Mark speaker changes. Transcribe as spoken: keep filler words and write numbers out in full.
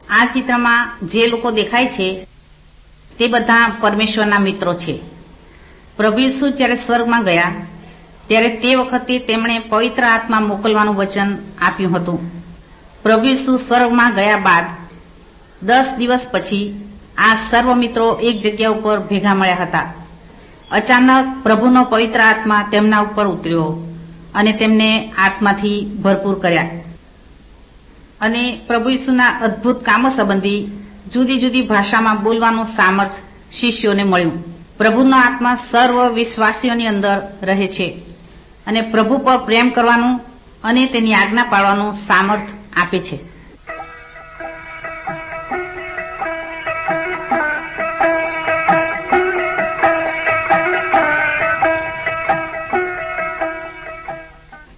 Speaker 1: આ ચિત્રમાં જે લોકો દેખાય છે તે બધા પરમેશ્વરના મિત્રો છે. પ્રભુ ઈસુ જ્યારે સ્વર્ગમાં ગયા ત્યારે તે વખતે તેમણે પવિત્ર આત્મા મોકલવાનું વચન આપ્યું હતું. પ્રભુ ઈસુ સ્વર્ગમાં ગયા બાદ દસ દિવસ પછી આ સર્વ મિત્રો એક જગ્યા ઉપર ભેગા મળ્યા હતા. અચાનક પ્રભુનો પવિત્ર આત્મા તેમના ઉપર ઉતર્યો અને તેમને આત્માથી ભરપૂર કર્યા અને પ્રભુ ઈસુના અદ્ભુત કામો સંબંધી જુદી જુદી ભાષામાં બોલવાનું સામર્થ શિષ્યોને મળ્યું. પ્રભુનો આત્મા સર્વ વિશ્વાસીઓની અંદર રહે છે અને પ્રભુ પર પ્રેમ કરવાનું અને તેની આજ્ઞા પાળવાનું સામર્થ આપે છે.